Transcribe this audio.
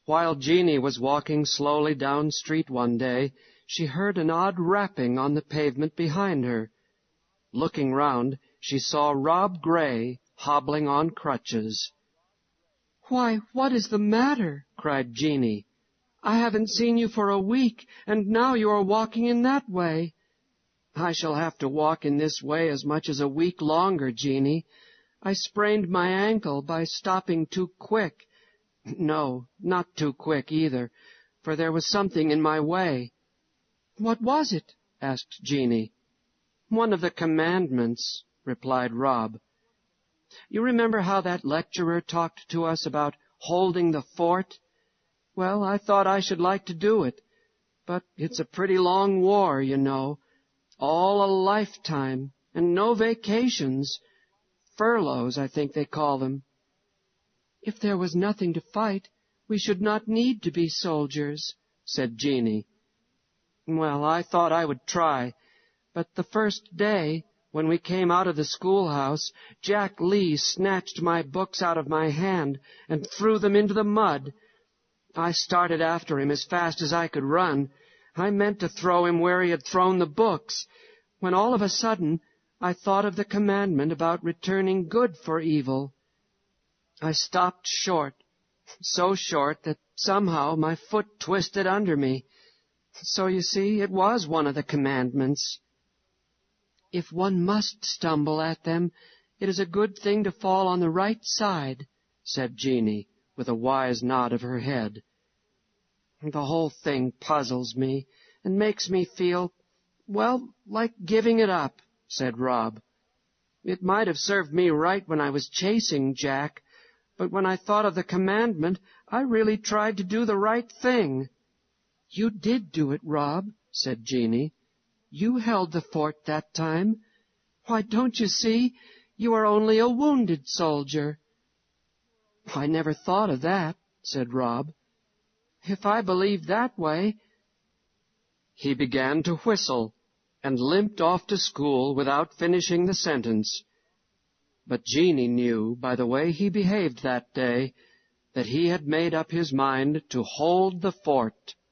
While Jeanie was walking slowly down street one day, she heard an odd rapping on the pavement behind her. Looking round, she saw Rob Gray hobbling on crutches. "Why, what is the matter?" cried Jeanie. "I haven't seen you for a week, and now you are walking in that way." "I shall have to walk in this way as much as a week longer, Jeanie. I sprained my ankle by stopping too quick. No, not too quick either, for there was something in my way." "What was it?" asked Jeanie. "One of the commandments," replied Rob. "You remember how that lecturer talked to us about holding the fort? Well, I thought I should like to do it, but it's a pretty long war, you know. All a lifetime, and no vacations. Furloughs, I think they call them." "If there was nothing to fight, we should not need to be soldiers," said Jeanie. "Well, I thought I would try, but the first day, when we came out of the schoolhouse, Jack Lee snatched my books out of my hand and threw them into the mud. I started after him as fast as I could run. I meant to throw him where he had thrown the books, when all of a sudden I thought of the commandment about returning good for evil. I stopped short, so short that somehow my foot twisted under me. So you see, it was one of the commandments." "If one must stumble at them, it is a good thing to fall on the right side," said Jeanie, with a wise nod of her head. "The whole thing puzzles me, and makes me feel, well, like giving it up," said Rob. "It might have served me right when I was chasing Jack, but when I thought of the commandment, I really tried to do the right thing." "You did do it, Rob," said Jeanie. "You held the fort that time. Why, don't you see? You are only a wounded soldier." "I never thought of that," said Rob. "If I believed that way—" He began to whistle and limped off to school without finishing the sentence. But Jeanie knew by the way he behaved that day that he had made up his mind to hold the fort.